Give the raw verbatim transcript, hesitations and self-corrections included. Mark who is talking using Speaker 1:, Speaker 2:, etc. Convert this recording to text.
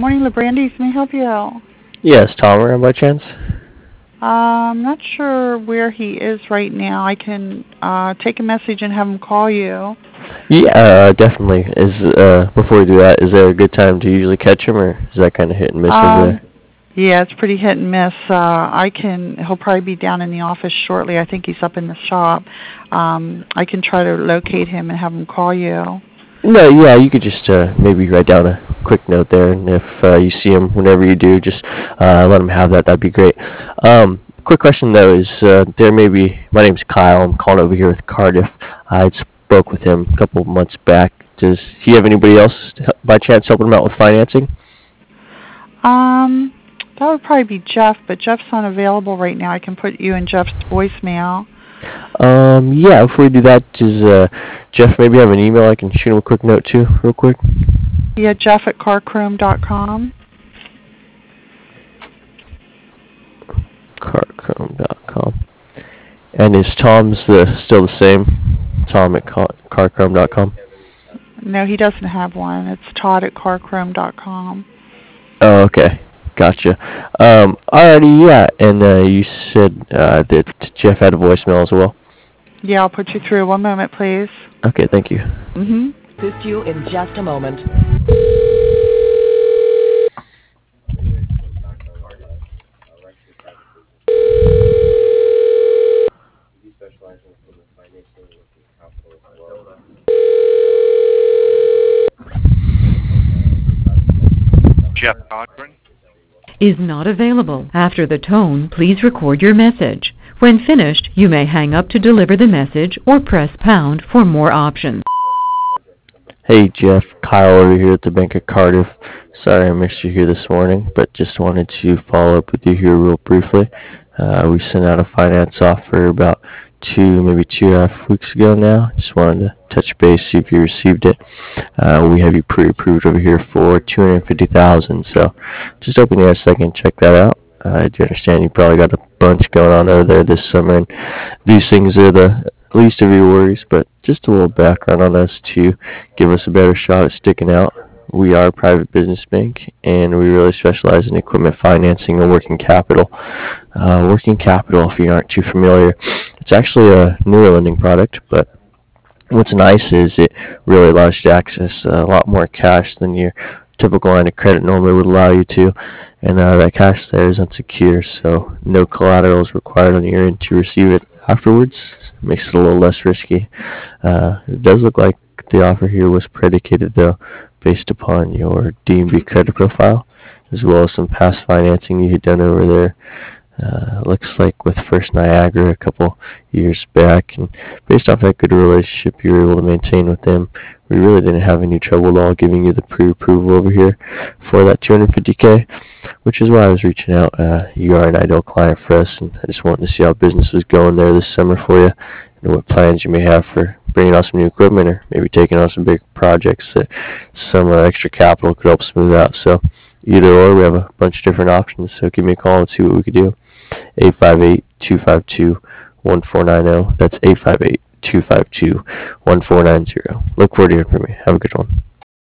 Speaker 1: Morning, LeBrandy's. May I help you? Uh,
Speaker 2: Yes, Tom around by chance?
Speaker 1: I'm not sure where he is right now. I can uh, take a message and have him call you.
Speaker 2: Yeah, uh, definitely. Is uh before we do that, is there a good time to usually catch him, or is that kind of hit and miss over
Speaker 1: Um,
Speaker 2: there?
Speaker 1: yeah, it's pretty hit and miss. Uh, I can. He'll probably be down in the office shortly. I think he's up in the shop. Um, I can try to locate him and have him call you.
Speaker 2: No, yeah, you could just uh, maybe write down a quick note there, and if uh, you see him, whenever you do, just uh, let him have that. That'd be great. Um, quick question though is uh, there may be. My name's Kyle. I'm calling over here with Cardiff. I spoke with him a couple months back. Does he have anybody else to help, by chance helping him out with financing?
Speaker 1: Um, that would probably be Jeff, but Jeff's unavailable right now. I can put you in Jeff's voicemail.
Speaker 2: Um, yeah, before we do that, does uh, Jeff maybe have an email I can shoot him a quick note to, real quick?
Speaker 1: Yeah, Jeff at carchrome dot com.
Speaker 2: carchrome dot com. And is Tom's the still the same? Tom at car- carchrome dot com.
Speaker 1: No, he doesn't have one. It's Todd at carchrome dot com.
Speaker 2: Oh, okay. Gotcha. Um, alrighty, yeah. And uh, you said uh, that Jeff had a voicemail as well.
Speaker 1: Yeah, I'll put you through. One moment, please.
Speaker 2: Okay, thank you.
Speaker 1: Mm-hmm.
Speaker 3: Assist you in just a moment.
Speaker 4: Jeff Cochran.
Speaker 5: Is not available. After the tone, please record your message. When finished, you may hang up to deliver the message or press pound for more options.
Speaker 2: Hey Jeff, Kyle over here at the Bank of Cardiff. Sorry I missed you here this morning, but just wanted to follow up with you here real briefly. Uh, we sent out a finance offer about two, maybe two and a half weeks ago now. Just wanted to touch base, see if you received it. Uh, we have you pre-approved over here for two hundred fifty thousand dollars, so just hoping you have a second to check that out. Uh, I do understand you probably got a bunch going on over there this summer, and these things are the least of your worries, but just a little background on us to give us a better shot at sticking out. We are a private business bank, and we really specialize in equipment financing and working capital. Uh, working capital, if you aren't too familiar, it's actually a newer lending product, but what's nice is it really allows you to access a lot more cash than your typical line of credit normally would allow you to, and uh, that cash there is unsecured, so no collateral is required on your end to receive it afterwards. Makes it a little less risky. Uh, it does look like the offer here was predicated, though, based upon your D and B credit profile, as well as some past financing you had done over there. Uh, looks like with First Niagara a couple years back, and based off that good relationship you were able to maintain with them, we really didn't have any trouble at all giving you the pre-approval over here for that two hundred fifty K, which is why I was reaching out. Uh, you are an ideal client for us, and I just wanted to see how business was going there this summer for you, and what plans you may have for bringing on some new equipment, or maybe taking on some big projects that some uh, extra capital could help smooth out. So either or, we have a bunch of different options, so give me a call and see what we could do. eight five eight, two five two, one four nine zero. That's eight five eight, two five two, one four nine zero. Look forward to hearing from you. Have a good one.